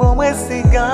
bw'omwesiga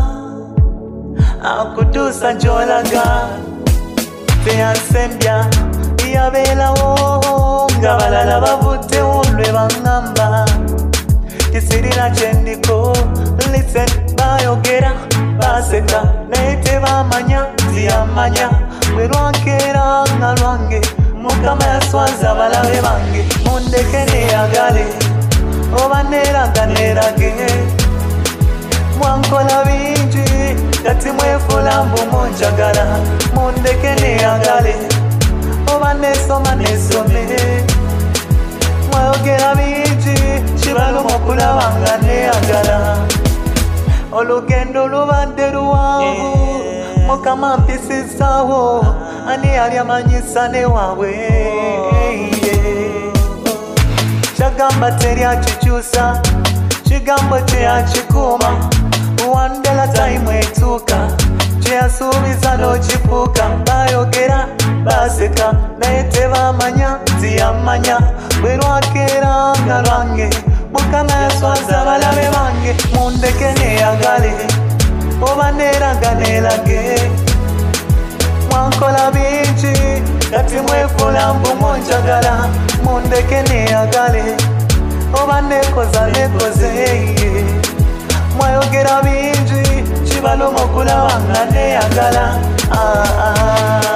akutuusa gy'olaga. Teyansembya yabeerawo nga balala bavuddewo lwe baŋŋamba tisirina kyendiko. Listen, bayogera baseka naye tebamanya tiyamanya bwe lwankeera nga lwange Mukama yaswaza abalabe bange. Mundeke neeyagale oba neeraga neerage mwankola bingi kati mwefula mbu munjagala. Mundeke neeyagale oba neesoma neesome mwayogera bingi kibaluma okulaba nga neeyagala. Olugendo lubadde luwanvu Mukama mpisizaawo ani yali amanyisa ne waabwe. Kyagamba teri akikyusa kigambo kyeyakikuuma wandela time etuuka kyeyasuubiza n'okifuuka. Bayogera baseka naye tebamanya tiyamanya bwe lwakeera nga lwange Mukama yaswaza abalabe bange. Mundeke neeyagale oba neeraga neerage mwankola bingi kati mwefula mbu munjagala. Mundeke neeyagale oba neekoza neekoze mwayogera bingi kibaluma okulaba nga neeyagala.